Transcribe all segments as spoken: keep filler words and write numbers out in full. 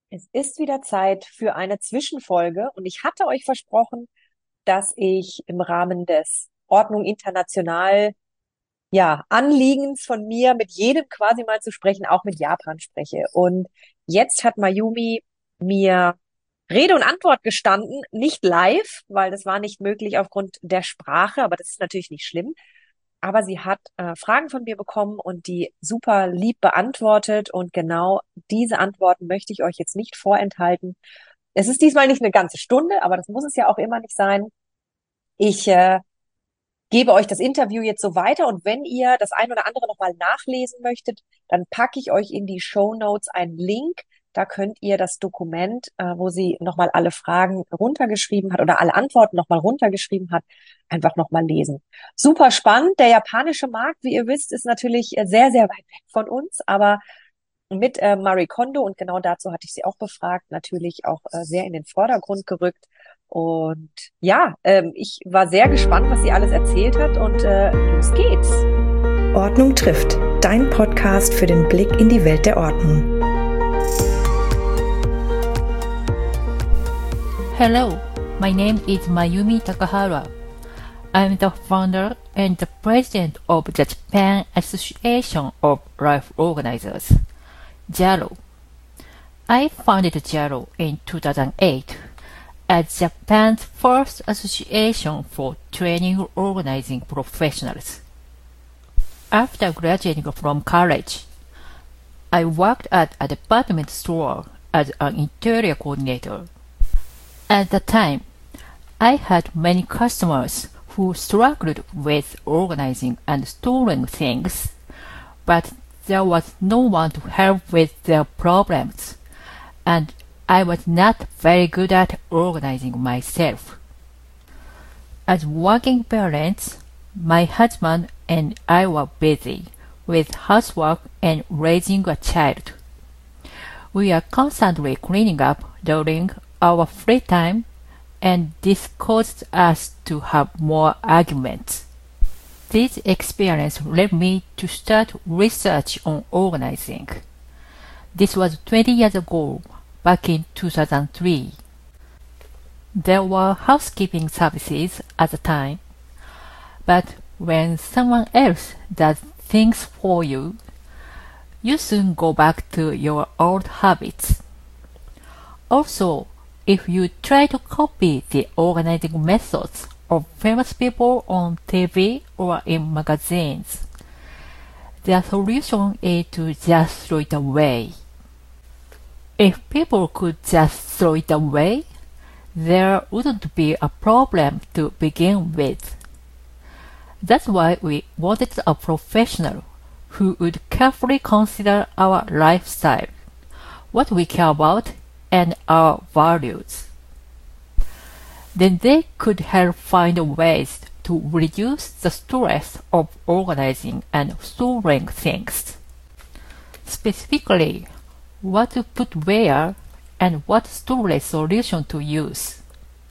Es ist wieder Zeit für eine Zwischenfolge und ich hatte euch versprochen, dass ich im Rahmen des Ordnung International, ja, Anliegens von mir mit jedem quasi mal zu sprechen, auch mit Japan spreche. Und jetzt hat Mayumi mir Rede und Antwort gestanden, nicht live, weil das war nicht möglich aufgrund der Sprache, aber das ist natürlich nicht schlimm. Aber sie hat äh, Fragen von mir bekommen und die super lieb beantwortet. Und genau diese Antworten möchte ich euch jetzt nicht vorenthalten. Es ist diesmal nicht eine ganze Stunde, aber das muss es ja auch immer nicht sein. Ich äh, gebe euch das Interview jetzt so weiter und wenn ihr das ein oder andere nochmal nachlesen möchtet, dann packe ich euch in die Show Notes einen Link. Da könnt ihr das Dokument, äh, wo sie nochmal alle Fragen runtergeschrieben hat oder alle Antworten nochmal runtergeschrieben hat, einfach nochmal lesen. Super spannend. Der japanische Markt, wie ihr wisst, ist natürlich äh, sehr, sehr weit weg von uns, aber mit äh, Marie Kondo und genau dazu hatte ich sie auch befragt, natürlich auch äh, sehr in den Vordergrund gerückt. Und ja, ähm, ich war sehr gespannt, was sie alles erzählt hat und äh, los geht's. Ordnung trifft, dein Podcast für den Blick in die Welt der Ordnung. Hello, my name is Mayumi Takahara. I'm the founder and the president of the Japan Association of Life Organizers, JALO. I founded JALO in two thousand eight as Japan's first association for training organizing professionals. After graduating from college, I worked at a department store as an interior coordinator. At the time, I had many customers who struggled with organizing and storing things, but there was no one to help with their problems, and I was not very good at organizing myself. As working parents, my husband and I were busy with housework and raising a child. We are constantly cleaning up during our free time, and this caused us to have more arguments. This experience led me to start research on organizing. This was twenty years ago, back in two thousand three. There were housekeeping services at the time, but when someone else does things for you, you soon go back to your old habits. Also, if you try to copy the organizing methods of famous people on T V or in magazines, the solution is to just throw it away. If people could just throw it away, there wouldn't be a problem to begin with. That's why we wanted a professional who would carefully consider our lifestyle, what we care about, and our values. Then they could help find ways to reduce the stress of organizing and storing things. Specifically, what to put where and what storage solution to use.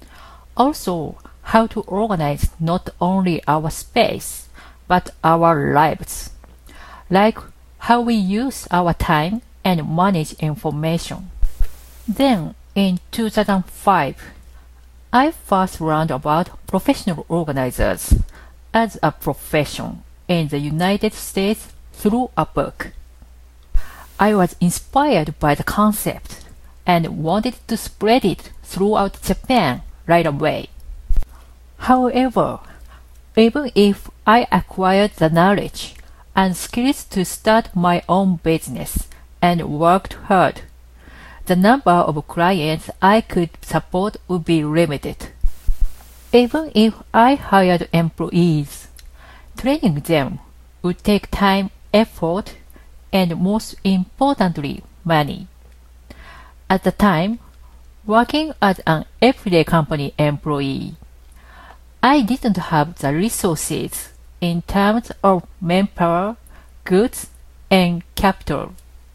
Also, how to organize not only our space, but our lives, like how we use our time and manage information. Then, in two thousand five, I first learned about professional organizers as a profession in the United States through a book. I was inspired by the concept and wanted to spread it throughout Japan right away. However, even if I acquired the knowledge and skills to start my own business and worked hard, the number of clients I could support would be limited. Even if I hired employees, training them would take time, effort, and most importantly, money. At the time, working as an everyday company employee, I didn't have the resources in terms of manpower, goods, and capital.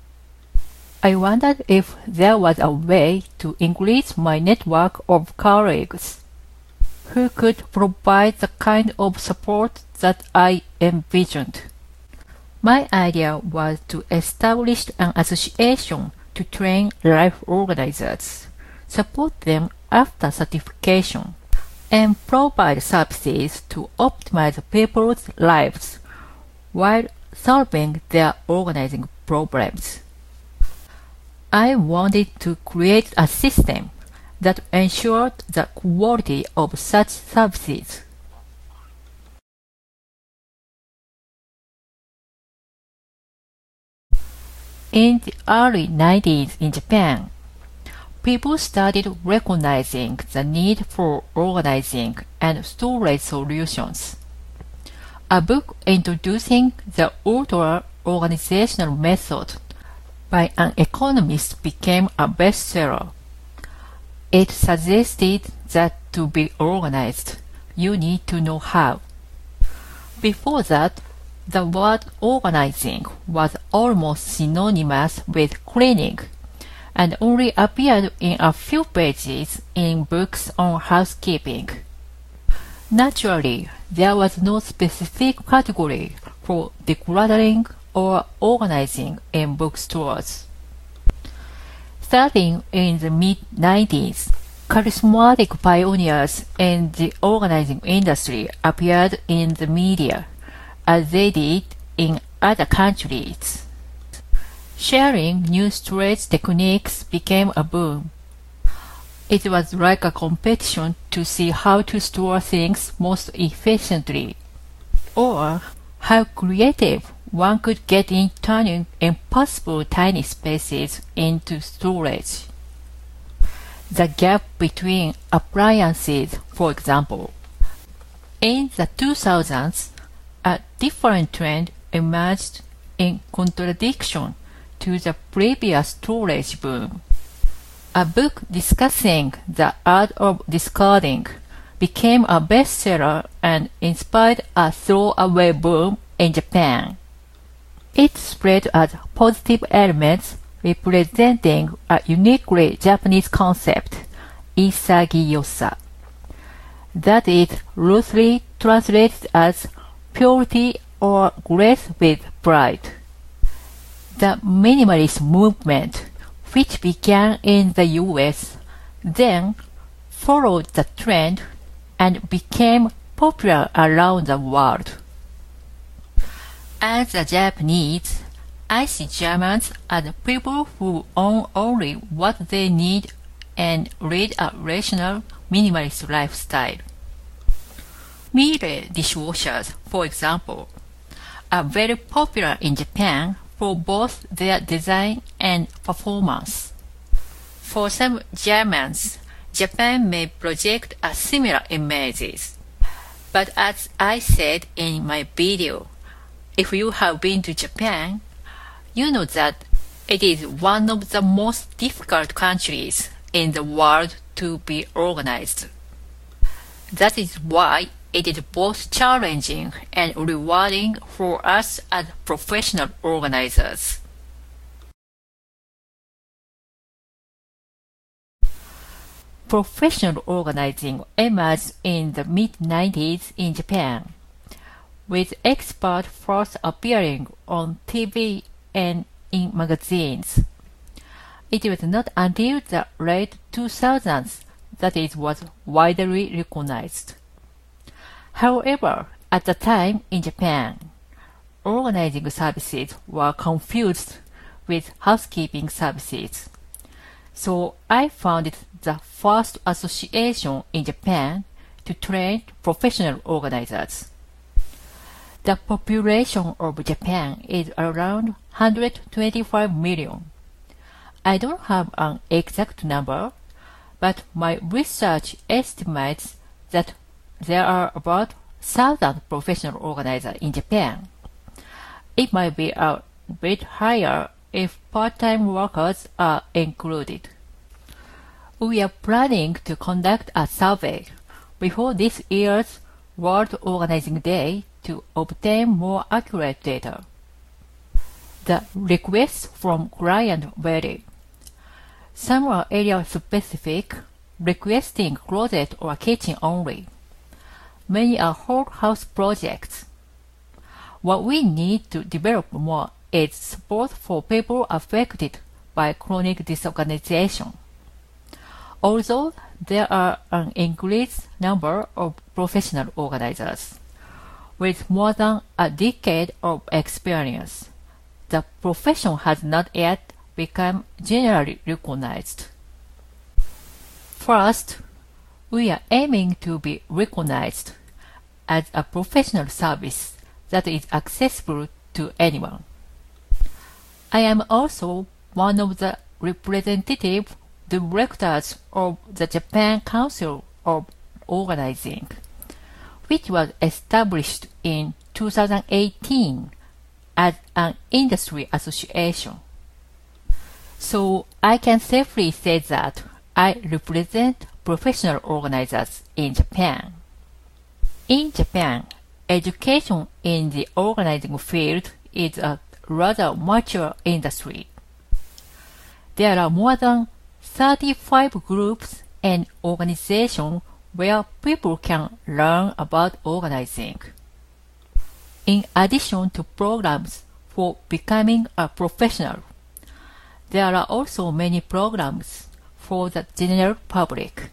I wondered if there was a way to increase my network of colleagues who could provide the kind of support that I envisioned. My idea was to establish an association to train life organizers, support them after certification, and provide services to optimize people's lives while solving their organizing problems. I wanted to create a system that ensured the quality of such services. In the early nineties in Japan, people started recognizing the need for organizing and storage solutions. A book introducing the Ultra organizational method by an economist became a bestseller. It suggested that to be organized, you need to know how. Before that, the word organizing was almost synonymous with cleaning, and only appeared in a few pages in books on housekeeping. Naturally, there was no specific category for decluttering or organizing in bookstores. Starting in the mid nineties, charismatic pioneers in the organizing industry appeared in the media, as they did in other countries. Sharing new storage techniques became a boom. It was like a competition to see how to store things most efficiently, or how creative one could get in turning impossible tiny spaces into storage. The gap between appliances, for example. In the two thousands, a different trend emerged in contradiction to the previous storage boom. A book discussing the art of discarding became a bestseller and inspired a throwaway boom in Japan. It spread as positive elements representing a uniquely Japanese concept, isagiyosa, that is loosely translated as purity or grace with pride. The minimalist movement, which began in the U S, then followed the trend and became popular around the world. As a Japanese, I see Germans as people who own only what they need and lead a rational, minimalist lifestyle. Miele dishwashers, for example, are very popular in Japan for both their design and performance. For some Germans, Japan may project a similar images. But as I said in my video, if you have been to Japan, you know that it is one of the most difficult countries in the world to be organized. That is why it is both challenging and rewarding for us as professional organizers. Professional organizing emerged in the mid nineties in Japan, with experts first appearing on T V and in magazines. It was not until the late two thousands that it was widely recognized. However, at the time in Japan, organizing services were confused with housekeeping services. So I founded the first association in Japan to train professional organizers. The population of Japan is around one hundred twenty-five million. I don't have an exact number, but my research estimates that there are about one thousand professional organizers in Japan. It might be a bit higher if part-time workers are included. We are planning to conduct a survey before this year's World Organizing Day to obtain more accurate data. The requests from clients vary. Some are area-specific, requesting closet or kitchen only. Many are whole house projects. What we need to develop more is support for people affected by chronic disorganization. Although there are an increased number of professional organizers with more than a decade of experience, the profession has not yet become generally recognized. First, we are aiming to be recognized as a professional service that is accessible to anyone. I am also one of the representative directors of the Japan Council of Organizing, which was established in two thousand eighteen as an industry association. So I can safely say that I represent professional organizers in Japan. In Japan, education in the organizing field is a rather mature industry. There are more than thirty-five groups and organizations where people can learn about organizing. In addition to programs for becoming a professional, there are also many programs for the general public.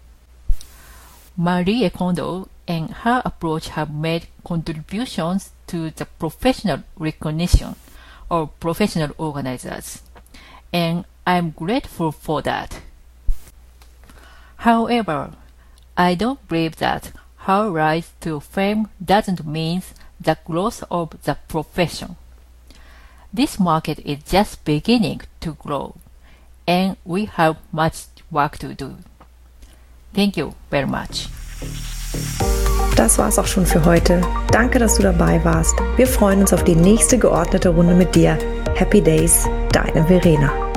Marie Kondo and her approach have made contributions to the professional recognition of professional organizers, and I'm grateful for that. However, I don't believe that her rise to fame doesn't mean the growth of the profession. This market is just beginning to grow, and we have much work to do. Thank you very much. Das war's auch schon für heute. Danke, dass du dabei warst. Wir freuen uns auf die nächste geordnete Runde mit dir. Happy Days, deine Verena.